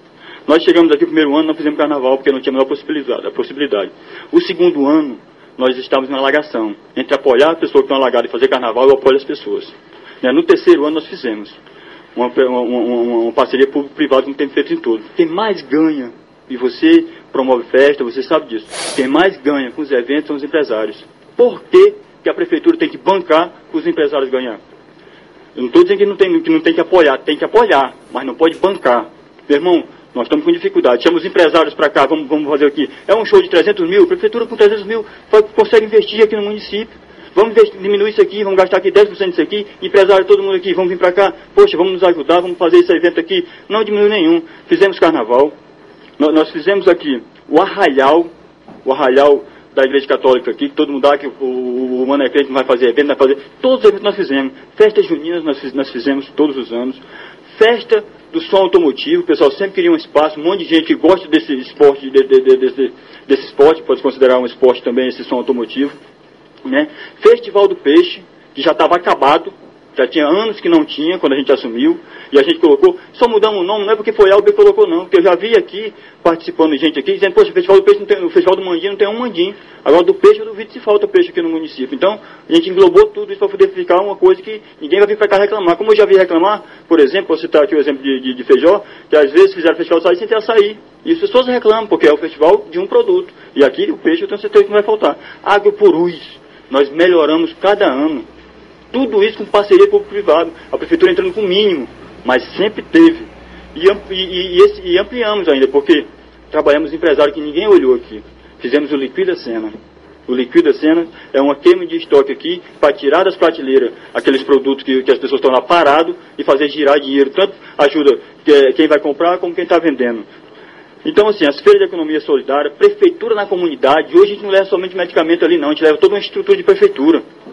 Nós chegamos aqui no primeiro ano, não fizemos carnaval, porque não tinha a menor possibilidade, a possibilidade. O segundo ano, nós estávamos na alagação. Entre apoiar a pessoa que está alagada e fazer carnaval, eu apoio as pessoas. No terceiro ano, nós fizemos uma, uma, uma, uma parceria público-privada, como tem feito em todos. Quem mais ganha, e você promove festa, você sabe disso, quem mais ganha com os eventos são os empresários. Por quê? Que a prefeitura tem que bancar para os empresários ganhar. Eu não estou dizendo que não, tem, que não tem que apoiar, tem que apoiar, mas não pode bancar. Meu irmão, nós estamos com dificuldade, chama os empresários para cá, vamos, vamos fazer aqui. É um show de trezentos mil, a prefeitura com trezentos mil vai, consegue investir aqui no município. Vamos investir, diminuir isso aqui, vamos gastar aqui dez por cento disso aqui, empresário, todo mundo aqui, vamos vir para cá, poxa, vamos nos ajudar, vamos fazer esse evento aqui. Não diminuiu nenhum. Fizemos carnaval, nós, nós fizemos aqui o arraial, o arraial da Igreja Católica aqui, que todo mundo dá que o, o, o Mano é Crente não vai fazer evento, não vai fazer. Todos os eventos nós fizemos. Festas juninas nós, nós fizemos todos os anos. Festa do som automotivo, o pessoal sempre queria um espaço, um monte de gente que gosta desse esporte, de, de, de, desse, desse esporte, pode considerar um esporte também esse som automotivo. Né? Festival do Peixe, que já estava acabado, já tinha anos que não tinha, quando a gente assumiu, e a gente colocou, só mudamos o nome, não é porque foi A ou B que colocou não, porque eu já vi aqui, participando de gente aqui, dizendo, poxa, o Festival do Peixe não tem, o Festival do Mandinho não tem um mandinho, agora do peixe eu duvido se falta peixe aqui no município. Então, a gente englobou tudo isso para poder ficar uma coisa que ninguém vai vir para cá reclamar. Como eu já vi reclamar, por exemplo, vou citar aqui o exemplo de, de, de Feijó, que às vezes fizeram festival de açaí sem ter açaí. E as pessoas reclamam, porque é o festival de um produto. E aqui o peixe eu tenho certeza que não vai faltar. Agropurus, nós melhoramos cada ano. Tudo isso com parceria público-privado. A prefeitura entrando com o mínimo, mas sempre teve. E, e, e, esse, e ampliamos ainda, porque trabalhamos empresário que ninguém olhou aqui. Fizemos o Liquida Sena. O Liquida Sena é uma queima de estoque aqui para tirar das prateleiras aqueles produtos que, que as pessoas estão lá parados e fazer girar dinheiro. Tanto ajuda quem vai comprar como quem está vendendo. Então, assim, as feiras de economia solidária, prefeitura na comunidade. Hoje a gente não leva somente medicamento ali, não. A gente leva toda uma estrutura de prefeitura.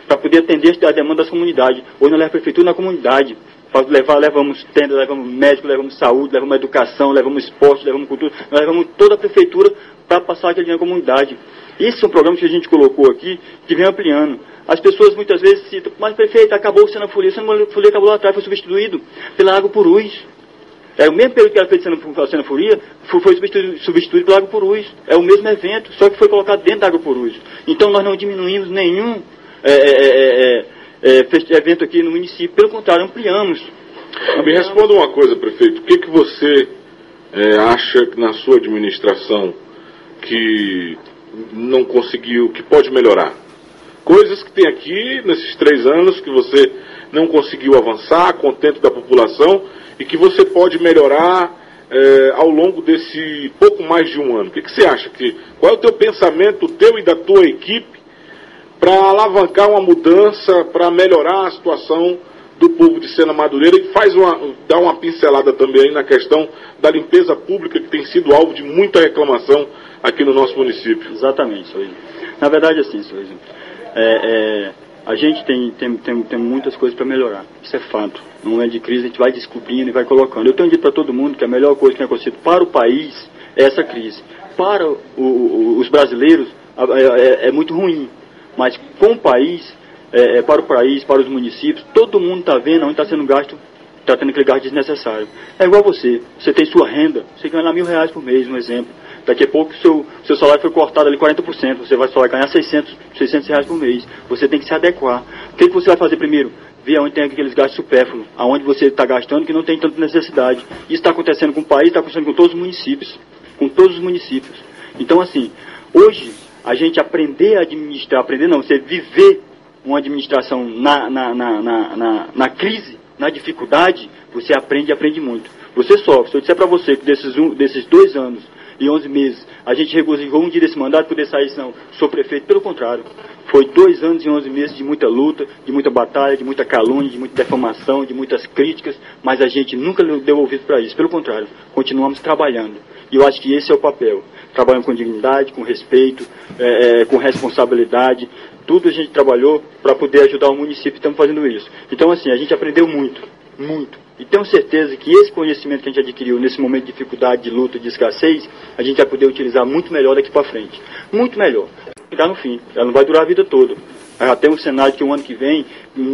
para poder atender a demanda das comunidades. Hoje nós levamos a prefeitura na comunidade. Para levar, levamos tenda, levamos médico, levamos saúde, levamos educação, levamos esporte, levamos cultura, nós levamos toda a prefeitura para passar aquele dinheiro na comunidade. Esses são programas que a gente colocou aqui, que vem ampliando. As pessoas muitas vezes citam, mas prefeito, acabou sendo a folia, a folia acabou lá atrás, foi substituído pela Água Purus. É o mesmo período que era feito a Cena Folia, foi substituído, substituído pela Água Purus. É o mesmo evento, só que foi colocado dentro da Água Purus. Então nós não diminuímos nenhum é, é, é, é, evento aqui no município, pelo contrário, ampliamos. ampliamos. Me responda uma coisa, prefeito, o que, que você é, acha na sua administração que não conseguiu, que pode melhorar? Coisas que tem aqui, nesses três anos, que você não conseguiu avançar, contento da população, e que você pode melhorar é, ao longo desse pouco mais de um ano. O que, que você acha? Que, qual é o teu pensamento, teu e da tua equipe, para alavancar uma mudança, para melhorar a situação do povo de Sena Madureira, e faz uma, dá uma pincelada também aí na questão da limpeza pública, que tem sido alvo de muita reclamação aqui no nosso município. Exatamente, Sorriso. Na verdade, assim, Sorriso, é, é, a gente tem, tem, tem, tem muitas coisas para melhorar, isso é fato. No momento de crise a gente vai descobrindo e vai colocando. Eu tenho dito para todo mundo que a melhor coisa que tem acontecido para o país é essa crise. Para o, o, os brasileiros é, é, é muito ruim, mas com o país, é, é, para o país, para os municípios, todo mundo está vendo onde está sendo gasto, está tendo aquele gasto desnecessário. É igual você, você tem sua renda, você ganha lá mil reais por mês, um exemplo. Daqui a pouco o seu, seu salário foi cortado ali quarenta por cento, você vai só vai ganhar seiscentos, seiscentos reais por mês. Você tem que se adequar. O que, que você vai fazer primeiro? Ver onde tem aqueles gastos supérfluos, aonde você está gastando que não tem tanta necessidade. Isso está acontecendo com o país, está acontecendo com todos os municípios. Com todos os municípios. Então, assim, hoje, a gente aprender a administrar, aprender não, você viver uma administração na, na, na, na, na, na crise, na dificuldade, você aprende e aprende muito. Você sofre. Se eu disser para você que desses, um, desses dois anos e onze meses, a gente regozijou um dia desse mandato, poder sair, não, sou prefeito, pelo contrário. Foi dois anos e onze meses de muita luta, de muita batalha, de muita calúnia, de muita defamação, de muitas críticas, mas a gente nunca deu ouvido para isso. Pelo contrário, continuamos trabalhando. E eu acho que esse é o papel. Trabalhando com dignidade, com respeito, é, é, com responsabilidade. Tudo a gente trabalhou para poder ajudar o município, estamos fazendo isso. Então, assim, a gente aprendeu muito, muito. E tenho certeza que esse conhecimento que a gente adquiriu nesse momento de dificuldade, de luta, de escassez, a gente vai poder utilizar muito melhor daqui para frente. Muito melhor. Chegar no fim. Ela não vai durar a vida toda. Já tem um cenário que o ano que vem,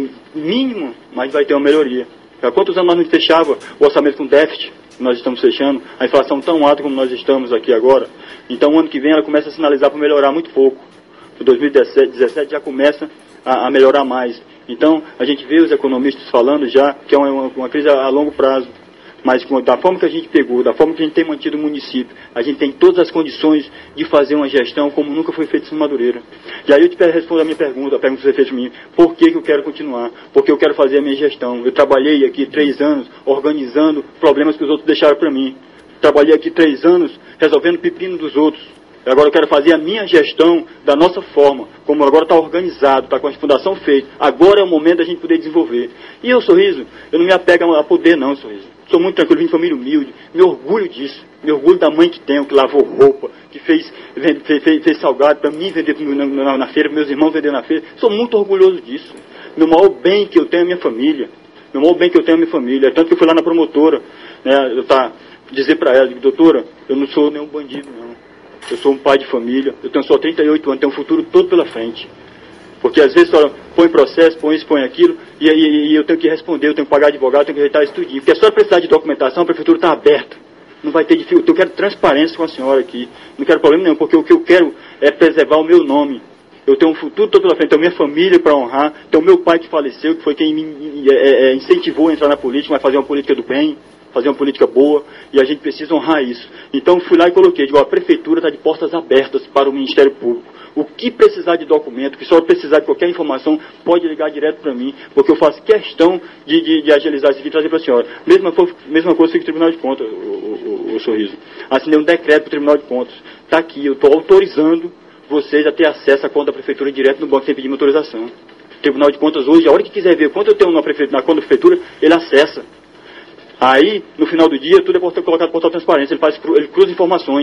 mínimo, mas vai ter uma melhoria. Há quantos anos nós não fechava o orçamento com déficit? Nós estamos fechando, a inflação tão alta como nós estamos aqui agora. Então o ano que vem ela começa a sinalizar para melhorar muito pouco. Em dois mil e dezessete já começa a, a melhorar mais. Então a gente vê os economistas falando já que é uma, uma crise a, a longo prazo. Mas da forma que a gente pegou, da forma que a gente tem mantido o município, a gente tem todas as condições de fazer uma gestão como nunca foi feito em Sena Madureira. E aí eu te respondo a minha pergunta, a pergunta que você fez para mim, por que, que eu quero continuar? Porque eu quero fazer a minha gestão. Eu trabalhei aqui três anos organizando problemas que os outros deixaram para mim. Trabalhei aqui três anos resolvendo pepino dos outros. Agora eu quero fazer a minha gestão da nossa forma, como agora está organizado, está com a fundação feita. Agora é o momento da gente poder desenvolver. E eu, Sorriso, eu não me apego a poder não, Sorriso. Sou muito tranquilo, vim de família humilde, me orgulho disso, me orgulho da mãe que tenho, que lavou roupa, que fez, fez, fez, fez salgado para mim vender na, na, na feira, para meus irmãos vender na feira. Sou muito orgulhoso disso. Meu maior bem que eu tenho é a minha família. Meu maior bem que eu tenho é a minha família. Tanto que eu fui lá na promotora, né, eu tá, dizer para ela, doutora, eu não sou nenhum bandido, não. Eu sou um pai de família, eu tenho só trinta e oito anos, tenho um futuro todo pela frente. Porque às vezes só põe processo, põe isso, põe aquilo, e, e, e eu tenho que responder, eu tenho que pagar advogado, eu tenho que ajeitar isso tudinho. Porque a senhora precisar de documentação, a prefeitura está aberta. Não vai ter dificuldade. Eu quero transparência com a senhora aqui. Não quero problema nenhum, porque o que eu quero é preservar o meu nome. Eu tenho um futuro todo pela frente, tenho minha família para honrar, tenho meu pai que faleceu, que foi quem me é, é, incentivou a entrar na política, mas fazer uma política do bem, fazer uma política boa, e a gente precisa honrar isso. Então fui lá e coloquei, digo, a prefeitura está de portas abertas para o Ministério Público. O que precisar de documento, que só precisar de qualquer informação, pode ligar direto para mim, porque eu faço questão de, de, de agilizar isso aqui e trazer para a senhora. Mesma, mesma coisa que o Tribunal de Contas, o, o, o, o Sorriso. Assinei um decreto para o Tribunal de Contas. Está aqui, eu estou autorizando vocês a ter acesso à conta da prefeitura direto no banco sem pedir minha autorização. O Tribunal de Contas hoje, a hora que quiser ver quanto eu tenho na, prefeitura, na conta da prefeitura, ele acessa. Aí, no final do dia, tudo é colocado no portal de transparência, ele, faz, ele cruza informações.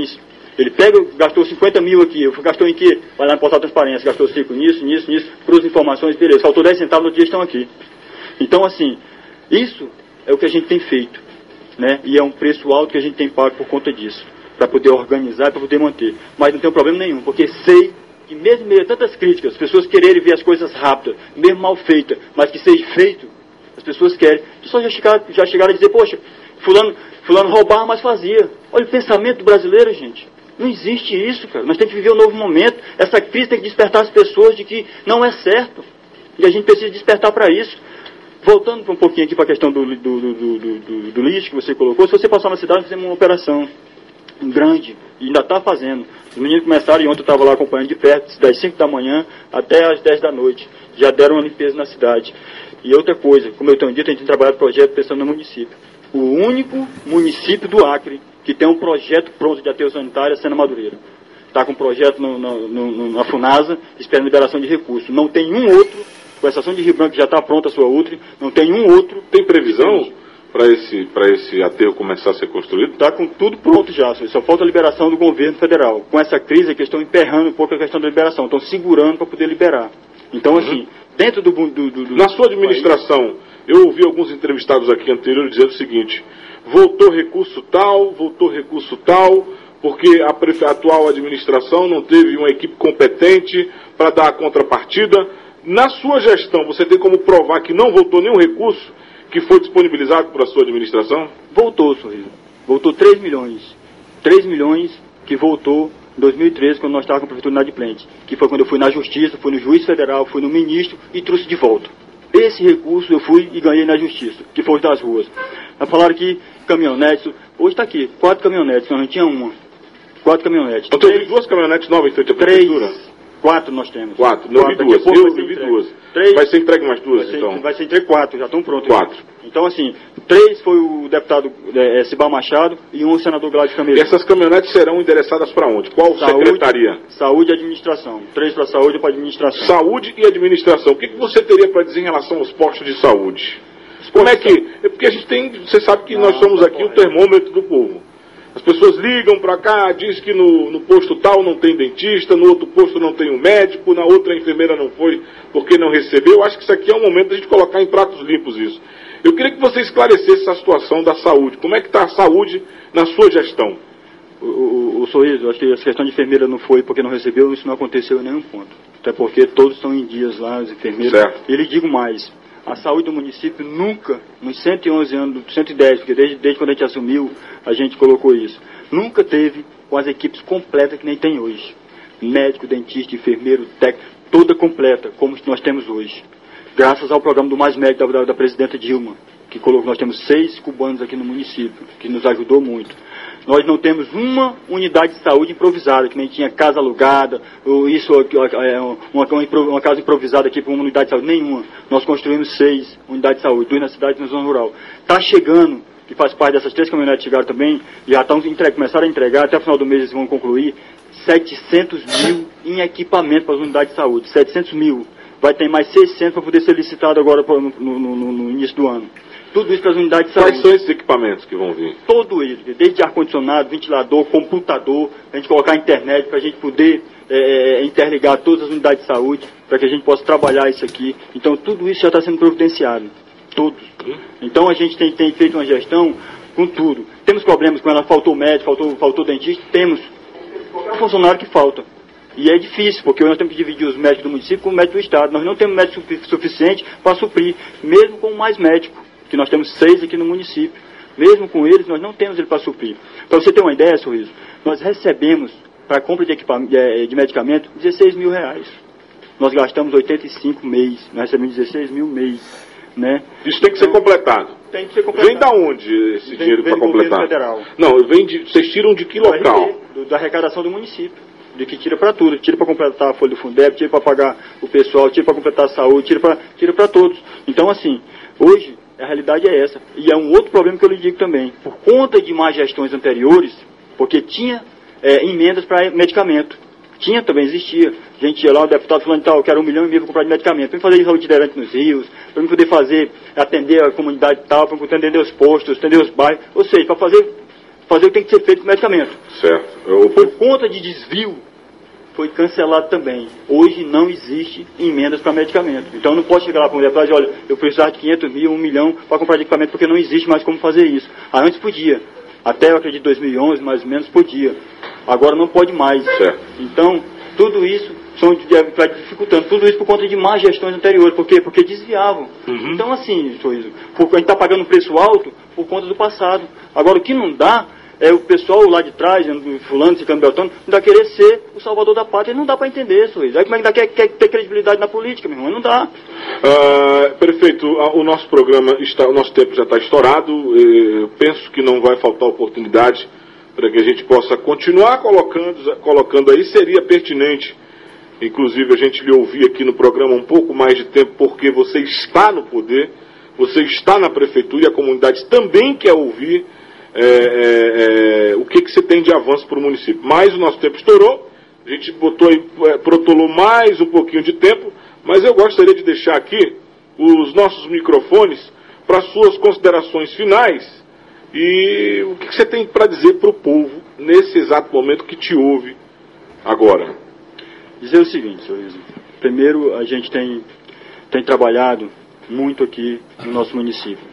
Ele pega, gastou cinquenta mil aqui, eu gastou em quê? Vai lá no portal de transparência, gastou cinco nisso, nisso, nisso, cruza informações, beleza, faltou dez centavos, no dia estão aqui. Então, assim, isso é o que a gente tem feito, né? E é um preço alto que a gente tem pago por conta disso, para poder organizar, para poder manter. Mas não tem problema nenhum, porque sei que mesmo meio a tantas críticas, as pessoas quererem ver as coisas rápidas, mesmo mal feitas, mas que seja feito, as pessoas querem. As pessoas já chegaram, já chegaram a dizer, poxa, fulano, fulano roubava, mas fazia. Olha o pensamento brasileiro, gente. Não existe isso, cara. Nós temos que viver um novo momento. Essa crise tem que despertar as pessoas de que não é certo. E a gente precisa despertar para isso. Voltando um pouquinho aqui para a questão do, do, do, do, do, do lixo que você colocou, se você passar na cidade, fizemos uma operação grande, e ainda está fazendo. Os meninos começaram, e ontem eu estava lá acompanhando de perto, das cinco da manhã até as dez da noite. Já deram uma limpeza na cidade. E outra coisa, como eu tenho dito, a gente tem trabalhado projeto pensando no município. O único município do Acre que tem um projeto pronto de aterro sanitário é Sena Madureira. Está com um projeto no, no, no, na FUNASA, esperando liberação de recursos. Não tem um outro, com exceção de Rio Branco, que já está pronta a sua U T R I, não tem um outro. Tem previsão para esse, para esse aterro começar a ser construído? Está com tudo pronto já, só falta a liberação do governo federal. Com essa crise, que estão emperrando um pouco a questão da liberação, estão segurando para poder liberar. Então, uhum. assim, dentro do, do, do, do... Na sua administração, país, eu ouvi alguns entrevistados aqui anteriores dizendo o seguinte: voltou recurso tal, voltou recurso tal, porque a, prefe... a atual administração não teve uma equipe competente para dar a contrapartida. Na sua gestão, você tem como provar que não voltou nenhum recurso que foi disponibilizado por a sua administração? Voltou, Sorriso. Voltou três milhões. três milhões que voltou em dois mil e treze, quando nós estávamos com a prefeitura inadimplente. Que foi quando eu fui na justiça, fui no juiz federal, fui no ministro e trouxe de volta. Esse recurso eu fui e ganhei na justiça, que foi os das ruas. Falaram que caminhonetes, hoje está aqui, quatro caminhonetes, nós não tinha uma. Quatro caminhonetes. Então tem duas caminhonetes novas em frente à prefeitura? Três. Quatro nós temos. Quatro. Não, quatro. vi duas. Eu vi entregue. duas. Três. Vai ser entregue mais duas, vai ser, então? Vai ser entregue quatro, já estão prontos. Quatro. Já. Então, assim, três foi o deputado é, Cibar Machado e um o senador Gladys Camelo. E essas caminhonetes serão endereçadas para onde? Qual saúde, secretaria? Saúde e administração. Três para saúde e para administração. Saúde e administração. O que, que você teria para dizer em relação aos postos de saúde? Como é que... É porque a gente tem... Você sabe que não, nós somos aqui o termômetro do povo. As pessoas ligam para cá, diz que no, no posto tal não tem dentista, no outro posto não tem um médico, na outra a enfermeira não foi porque não recebeu. Eu acho que isso aqui é o momento da gente colocar em pratos limpos isso. Eu queria que você esclarecesse essa situação da saúde. Como é que está a saúde na sua gestão? O, o, o Sorriso, eu acho que essa questão de enfermeira não foi porque não recebeu, isso não aconteceu em nenhum ponto. Até porque todos estão em dias lá, as enfermeiras. Certo. E lhe digo mais, a saúde do município nunca, nos cento e onze anos, cento e dez, porque desde, desde quando a gente assumiu, a gente colocou isso, nunca teve com as equipes completas que nem tem hoje. Médico, dentista, enfermeiro, técnico, toda completa, como nós temos hoje. Graças ao programa do Mais Médico da, da presidenta Dilma, que colocou, nós temos seis cubanos aqui no município, que nos ajudou muito. Nós não temos uma unidade de saúde improvisada, que nem tinha casa alugada, ou isso, uma, uma casa improvisada aqui para uma unidade de saúde, nenhuma. Nós construímos seis unidades de saúde, duas na cidade e na zona rural. Está chegando, que faz parte dessas três caminhonetes que chegaram também, já estão entre, começaram a entregar, até o final do mês eles vão concluir, setecentos mil em equipamento para as unidades de saúde, setecentos mil. Vai ter mais seiscentos para poder ser licitado agora no, no, no, no início do ano. Tudo isso para as unidades de saúde. Quais são esses equipamentos que vão vir? Todo ele, desde ar-condicionado, ventilador, computador, a gente colocar a internet para a gente poder é, interligar todas as unidades de saúde, para que a gente possa trabalhar isso aqui. Então tudo isso já está sendo providenciado. Todos. Então a gente tem, tem feito uma gestão com tudo. Temos problemas com ela, faltou médico, faltou, faltou dentista, temos. Qualquer funcionário que falta. E é difícil, porque nós temos que dividir os médicos do município com o médico do estado. Nós não temos médico suficiente para suprir, mesmo com mais médico, que nós temos seis aqui no município. Mesmo com eles, nós não temos ele para suprir. Para você ter uma ideia, Sorriso, nós recebemos para a compra de, de, de medicamento dezesseis mil reais. Nós gastamos oitenta e cinco mês, nós recebemos dezesseis mil mês. Né? Isso tem que então, ser completado. Tem que ser completado. Vem da onde esse vem, dinheiro para completar? Federal. Não, vem de, vocês tiram de que local? Do, da arrecadação do município. De que tira para tudo, tira para completar a folha do Fundeb, tira para pagar o pessoal, tira para completar a saúde, tira para tira para todos. Então, assim, hoje a realidade é essa. E é um outro problema que eu lhe digo também. Por conta de más gestões anteriores, porque tinha é, emendas para medicamento. Tinha também, existia. A gente ia lá, o deputado falando, tal, eu quero um milhão e meio para comprar de medicamento. Para me fazer saúde itinerante nos rios, para me poder fazer, atender a comunidade tal, para me poder atender os postos, atender os bairros. Ou seja, para fazer fazer o que tem que ser feito com o medicamento. Certo. Eu... Por conta de desvio, foi cancelado também. Hoje não existe emendas para medicamento. Então eu não posso chegar lá para a mulher e dizer, olha, eu precisava de quinhentos mil, um milhão para comprar medicamento, porque não existe mais como fazer isso. Ah, antes podia. Até, eu acredito, dois mil e onze, mais ou menos, podia. Agora não pode mais. Certo. Então, tudo isso vai dificultando. Tudo isso por conta de más gestões anteriores. Por quê? Porque desviavam. Uhum. Então, assim, Sorriso, a gente está pagando um preço alto por conta do passado. Agora, o que não dá é o pessoal lá de trás, fulano, ciclano, beltrano, não dá querer ser o salvador da pátria. Não dá para entender, Sorriso. Aí como é que dá, quer, quer ter credibilidade na política, meu irmão? Não dá. Uh, prefeito, o nosso programa, está, o nosso tempo já está estourado. Eu penso que não vai faltar oportunidade para que a gente possa continuar colocando, colocando aí. Seria pertinente, inclusive, a gente lhe ouvir aqui no programa um pouco mais de tempo, porque você está no poder, você está na prefeitura e a comunidade também quer ouvir é, é, é, o que, que você tem de avanço para o município. Mas o nosso tempo estourou, a gente botou aí, é, protolou mais um pouquinho de tempo, mas eu gostaria de deixar aqui os nossos microfones para suas considerações finais. E o que você tem para dizer para o povo nesse exato momento que te ouve agora? Dizer o seguinte, Sorriso. Primeiro, a gente tem, tem trabalhado muito aqui no nosso município.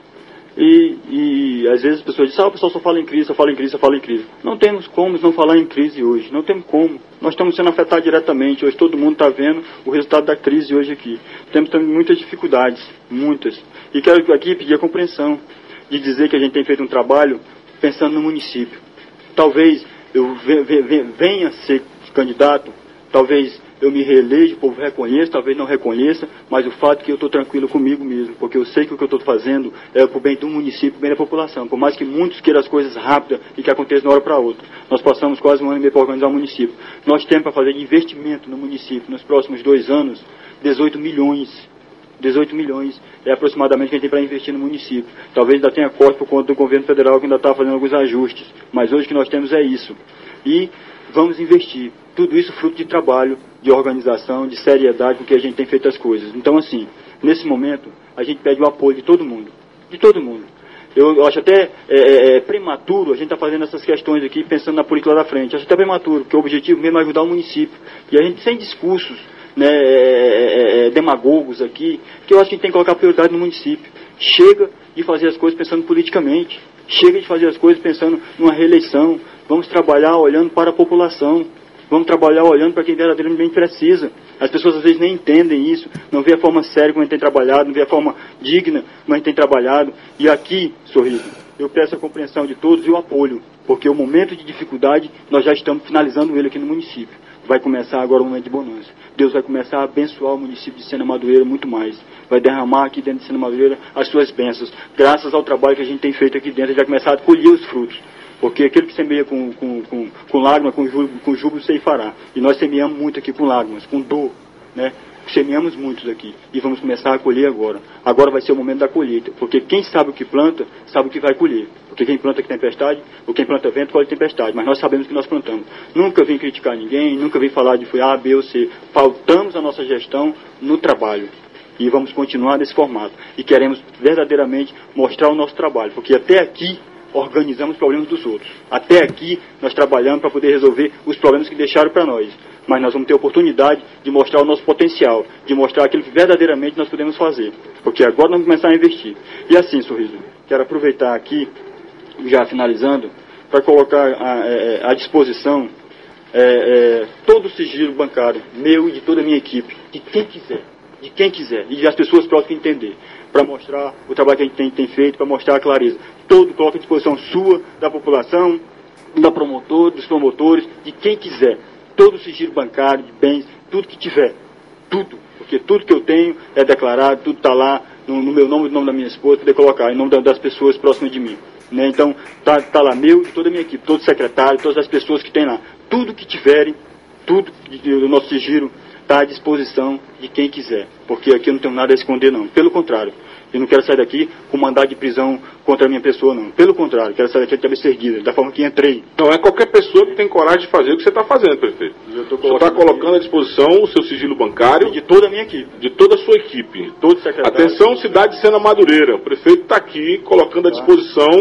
E, e às vezes as pessoas dizem, ah, o pessoal só fala em crise, só fala em crise, só fala em crise. Não temos como não falar em crise hoje. Não temos como. Nós estamos sendo afetados diretamente. Hoje todo mundo está vendo o resultado da crise hoje aqui. Temos também muitas dificuldades, muitas. E quero aqui pedir a compreensão de dizer que a gente tem feito um trabalho pensando no município. Talvez eu venha a ser candidato, talvez eu me reeleja, o povo reconheça, talvez não reconheça, mas o fato é que eu estou tranquilo comigo mesmo, porque eu sei que o que eu estou fazendo é para o bem do município, para o bem da população. Por mais que muitos queiram as coisas rápidas e que aconteçam de uma hora para outra. Nós passamos quase um ano e meio para organizar o município. Nós temos para fazer de investimento no município nos próximos dois anos, dezoito milhões. dezoito milhões é aproximadamente que a gente tem para investir no município. Talvez ainda tenha corte por conta do governo federal que ainda está fazendo alguns ajustes. Mas hoje o que nós temos é isso. E vamos investir. Tudo isso fruto de trabalho, de organização, de seriedade com que a gente tem feito as coisas. Então, assim, nesse momento, a gente pede o apoio de todo mundo. De todo mundo. Eu, eu acho até é, é, prematuro a gente está fazendo essas questões aqui, pensando na política lá da frente. Acho até prematuro, porque o objetivo mesmo é ajudar o município. E a gente, sem discursos, né, é, é, demagogos aqui, que eu acho que a gente tem que colocar prioridade no município. Chega de fazer as coisas pensando politicamente. Chega de fazer as coisas pensando numa reeleição. Vamos trabalhar olhando para a população. Vamos trabalhar olhando para quem verdadeiramente precisa. As pessoas às vezes nem entendem isso, não vê a forma séria como a gente tem trabalhado, não vê a forma digna como a gente tem trabalhado. E aqui, Sorriso, eu peço a compreensão de todos e o apoio, porque o momento de dificuldade, nós já estamos finalizando ele aqui no município. Vai começar agora o momento de bonança. Deus vai começar a abençoar o município de Sena Madureira muito mais. Vai derramar aqui dentro de Sena Madureira as suas bênçãos. Graças ao trabalho que a gente tem feito aqui dentro, a gente vai começar a colher os frutos. Porque aquele que semeia com, com, com, com lágrimas, com júbilo, com júbilo ceifará. E nós semeamos muito aqui com lágrimas, com dor, né? Semeamos muitos aqui. E vamos começar a colher agora. Agora vai ser o momento da colheita. Porque quem sabe o que planta, sabe o que vai colher. Porque quem planta que tempestade, ou quem planta vento, colhe tempestade. Mas nós sabemos o que nós plantamos. Nunca vim criticar ninguém, nunca vim falar de foi A, B ou C. Faltamos a nossa gestão no trabalho. E vamos continuar nesse formato. E queremos verdadeiramente mostrar o nosso trabalho. Porque até aqui organizamos os problemas dos outros. Até aqui nós trabalhamos para poder resolver os problemas que deixaram para nós. Mas nós vamos ter a oportunidade de mostrar o nosso potencial, de mostrar aquilo que verdadeiramente nós podemos fazer. Porque agora nós vamos começar a investir. E assim, Sorriso, quero aproveitar aqui, já finalizando, para colocar à, à disposição é, é, todo o sigilo bancário, meu e de toda a minha equipe, de quem quiser, de quem quiser, e das pessoas próximas que entender, para mostrar o trabalho que a gente tem, tem feito, para mostrar a clareza. Todo coloca à disposição sua, da população, da promotor, dos promotores, de quem quiser. Todo o sigilo bancário, de bens, tudo que tiver. Tudo. Porque tudo que eu tenho é declarado, tudo está lá, no, no meu nome, no nome da minha esposa, poder colocar, em nome das pessoas próximas de mim. Né? Então, está tá lá meu e toda a minha equipe, todos os secretários, todas as pessoas que tem lá. Tudo que tiverem, tudo do nosso sigilo está à disposição de quem quiser. Porque aqui eu não tenho nada a esconder, não. Pelo contrário. Eu não quero sair daqui com mandado de prisão contra a minha pessoa, não. Pelo contrário, quero sair daqui de cabeça erguida, da forma que entrei. Não é qualquer pessoa que tem coragem de fazer o que você está fazendo, prefeito. Você está colocando à disposição o seu sigilo bancário. E de toda a minha equipe. De toda a sua equipe. Todo secretário. Atenção, cidade de Sena Madureira. O prefeito está aqui colocando à disposição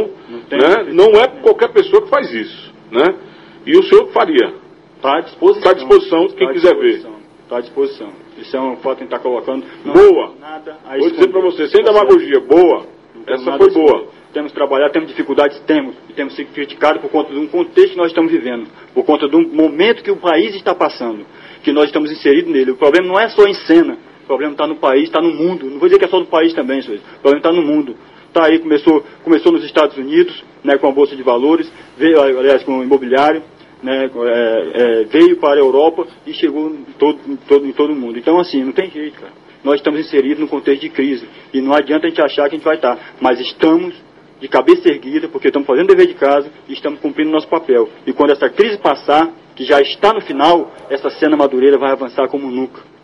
Tem, né? Não é qualquer pessoa que faz isso, né? E o senhor faria? Está à disposição. Está à disposição de quem tá quiser ver. Está à disposição. Isso é uma foto que a gente está colocando. Não Boa. Nada a Vou dizer para você, sem demagogia, boa. Essa foi boa. Temos trabalhado, temos dificuldades, temos. E temos sido criticados por conta de um contexto que nós estamos vivendo. Por conta de um momento que o país está passando. Que nós estamos inseridos nele. O problema não é só em cena. O problema está no país, está no mundo. Não vou dizer que é só no país também, senhores. O problema está no mundo. Está aí, começou, começou nos Estados Unidos, né, com a Bolsa de Valores, veio, aliás, com o imobiliário, né, é, é, veio para a Europa e chegou em todo, em, todo, em todo o mundo. Então, assim, não tem jeito, cara. Nós estamos inseridos num contexto de crise. E não adianta a gente achar que a gente vai estar. Mas estamos de cabeça erguida, porque estamos fazendo dever de casa e estamos cumprindo nosso papel. E quando essa crise passar, que já está no final, essa cena Madureira vai avançar como nunca.